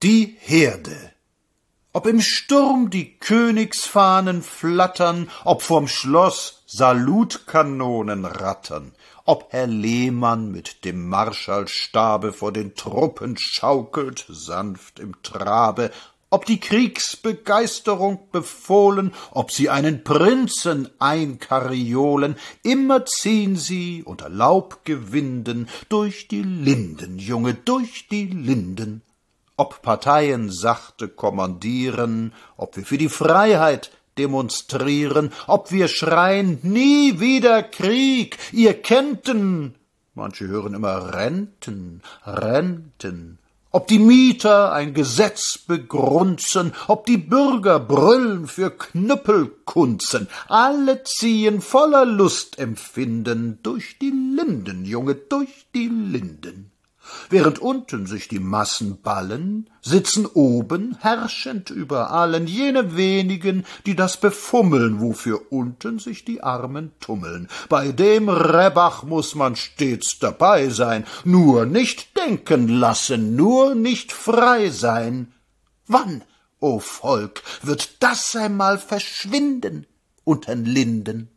Die Herde. Ob im Sturm die Königsfahnen flattern, ob vorm Schloss Salutkanonen rattern, ob Herr Lehmann mit dem Marschallstabe vor den Truppen schaukelt, sanft im Trabe, ob die Kriegsbegeisterung befohlen, ob sie einen Prinzen einkariolen, immer ziehn sie unter Laubgewinden durch die Linden, Junge, durch die Linden. Ob Parteien sachte kommandieren, ob wir für die Freiheit demonstrieren, ob wir schreien, nie wieder Krieg, ihr kennten, manche hören immer Renten, Renten, ob die Mieter ein Gesetz begrunzen, ob die Bürger brüllen für Knüppelkunzen, alle ziehen voller Lustempfinden durch die Linden, Junge, durch die Linden. Während unten sich die Massen ballen, sitzen oben, herrschend über allen, jene wenigen, die das befummeln, wofür unten sich die Armen tummeln. Bei dem Rebach muß man stets dabei sein, nur nicht denken lassen, nur nicht frei sein. Wann, o Volk, wird das einmal verschwinden untern Linden?